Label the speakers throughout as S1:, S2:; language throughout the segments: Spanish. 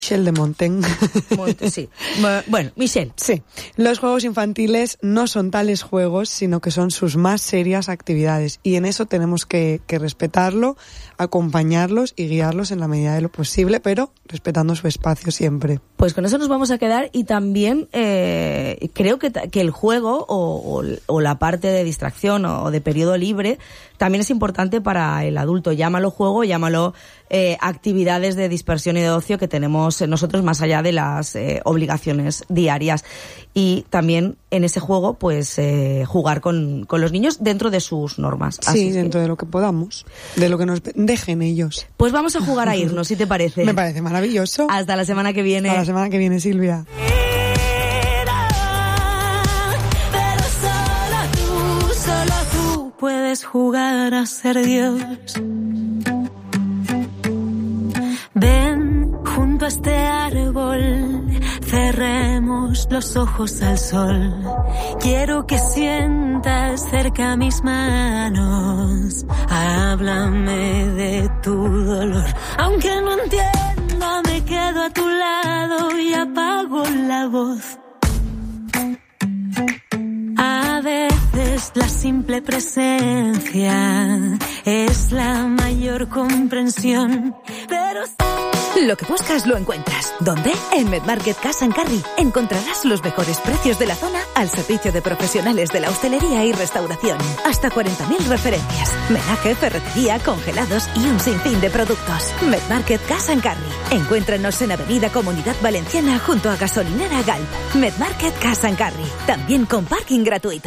S1: Michel de Montaigne.
S2: Sí. Bueno, Michel.
S1: Sí. Los juegos infantiles no son tales juegos, sino que son sus más serias actividades. Y en eso tenemos que respetarlo, acompañarlos y guiarlos en la medida de lo posible, pero respetando su espacio siempre.
S2: Pues con eso nos vamos a quedar, y también creo que el juego o la parte de distracción o de periodo libre también es importante para el adulto. Llámalo juego, llámalo actividades de dispersión y de ocio que tenemos nosotros más allá de las obligaciones diarias. Y también en ese juego, pues jugar con los niños dentro de sus normas.
S1: Sí, dentro de lo que podamos, de lo que nos dejen ellos.
S2: Pues vamos a jugar a irnos, si te parece.
S1: Me parece maravilloso.
S2: Hasta la semana que viene.
S1: Hasta la semana que viene, Silvia.
S3: Solo tú puedes jugar a ser Dios. Ven junto a este árbol, cerremos los ojos al sol. Quiero que sientas cerca mis manos. Háblame de tu dolor. Aunque no entienda, me quedo a tu lado y apago la voz. A veces la simple presencia es la mayor comprensión, pero...
S4: Lo que buscas lo encuentras. ¿Dónde? En MedMarket Cash & Carry. Encontrarás los mejores precios de la zona al servicio de profesionales de la hostelería y restauración. Hasta 40.000 referencias. Menaje, ferretería, congelados y un sinfín de productos. MedMarket Cash & Carry. Encuéntranos en Avenida Comunidad Valenciana junto a Gasolinera Galp. MedMarket Cash & Carry. También con parking gratuito.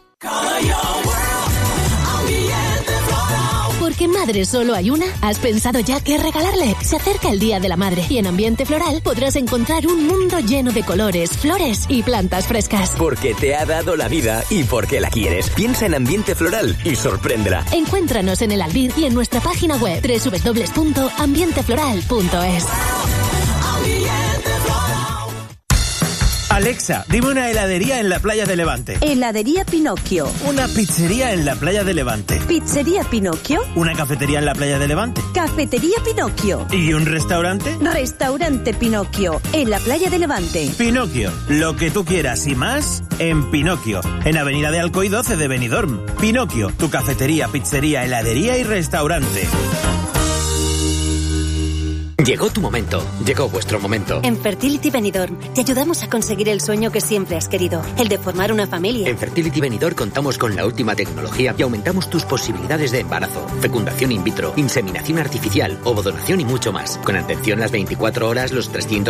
S5: Porque madre solo hay una, ¿has pensado ya qué regalarle? Se acerca el Día de la Madre y en Ambiente Floral podrás encontrar un mundo lleno de colores, flores y plantas frescas.
S6: Porque te ha dado la vida y porque la quieres. Piensa en Ambiente Floral y sorpréndela.
S5: Encuéntranos en el Albir y en nuestra página web www.ambientefloral.es.
S7: Alexa, dime una heladería en la playa de Levante.
S8: Heladería Pinocchio.
S7: Una pizzería en la playa de Levante.
S8: Pizzería Pinocchio.
S7: Una cafetería en la playa de Levante.
S8: Cafetería Pinocchio.
S7: ¿Y un restaurante?
S8: Restaurante Pinocchio, en la playa de Levante.
S7: Pinocchio, lo que tú quieras y más en Pinocchio, en Avenida de Alcoy 12 de Benidorm. Pinocchio, tu cafetería, pizzería, heladería y restaurante.
S6: Llegó tu momento, llegó vuestro momento.
S9: En Fertility Benidorm te ayudamos a conseguir el sueño que siempre has querido, el de formar una familia.
S6: En Fertility Benidorm contamos con la última tecnología y aumentamos tus posibilidades de embarazo, fecundación in vitro, inseminación artificial, ovodonación y mucho más. Con atención las 24 horas, los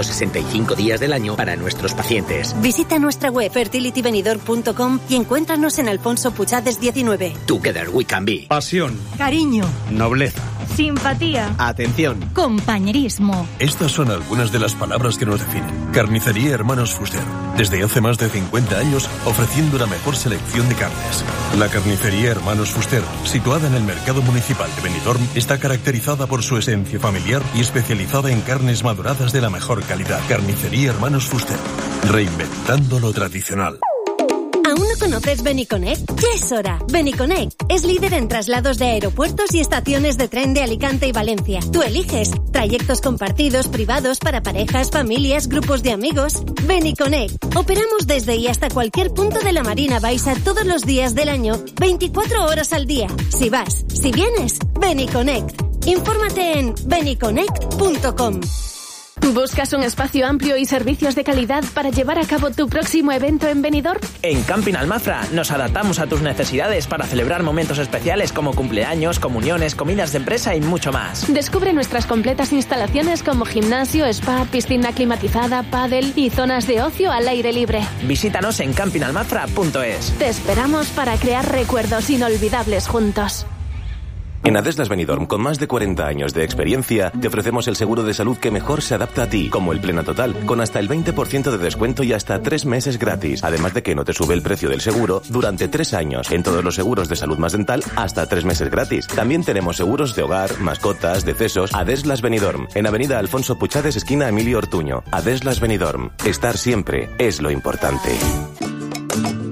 S6: 365 días del año para nuestros pacientes.
S9: Visita nuestra web fertilitybenidorm.com y encuéntranos en Alfonso Puchades 19.
S6: Together we can be.
S10: Pasión.
S11: Cariño.
S10: Nobleza.
S11: Simpatía.
S10: Atención.
S11: Compañerismo.
S12: Estas son algunas de las palabras que nos definen. Carnicería Hermanos Fuster. Desde hace más de 50 años ofreciendo la mejor selección de carnes. La Carnicería Hermanos Fuster, situada en el Mercado Municipal de Benidorm, está caracterizada por su esencia familiar y especializada en carnes maduradas de la mejor calidad. Carnicería Hermanos Fuster. Reinventando lo tradicional.
S9: ¿Aún no conoces Beniconnect? Ya es hora. Beniconnect es líder en traslados de aeropuertos y estaciones de tren de Alicante y Valencia. Tú eliges trayectos compartidos, privados, para parejas, familias, grupos de amigos. Beniconnect. Operamos desde y hasta cualquier punto de la Marina Baixa todos los días del año, 24 horas al día. Si vas, si vienes, Beniconnect. Infórmate en beniconnect.com.
S5: ¿Buscas un espacio amplio y servicios de calidad para llevar a cabo tu próximo evento en Benidorm?
S13: En Camping Almafra nos adaptamos a tus necesidades para celebrar momentos especiales como cumpleaños, comuniones, comidas de empresa y mucho más.
S5: Descubre nuestras completas instalaciones como gimnasio, spa, piscina climatizada, pádel y zonas de ocio al aire libre.
S13: Visítanos en campingalmafra.es.
S5: Te esperamos para crear recuerdos inolvidables juntos.
S14: En Adeslas Benidorm, con más de 40 años de experiencia, te ofrecemos el seguro de salud que mejor se adapta a ti, como el Plena Total, con hasta el 20% de descuento y hasta 3 meses gratis. Además de que no te sube el precio del seguro durante 3 años. En todos los seguros de salud más dental, hasta 3 meses gratis. También tenemos seguros de hogar, mascotas, decesos. Adeslas Benidorm, en Avenida Alfonso Puchades, esquina Emilio Ortuño. Adeslas Benidorm. Estar siempre es lo importante.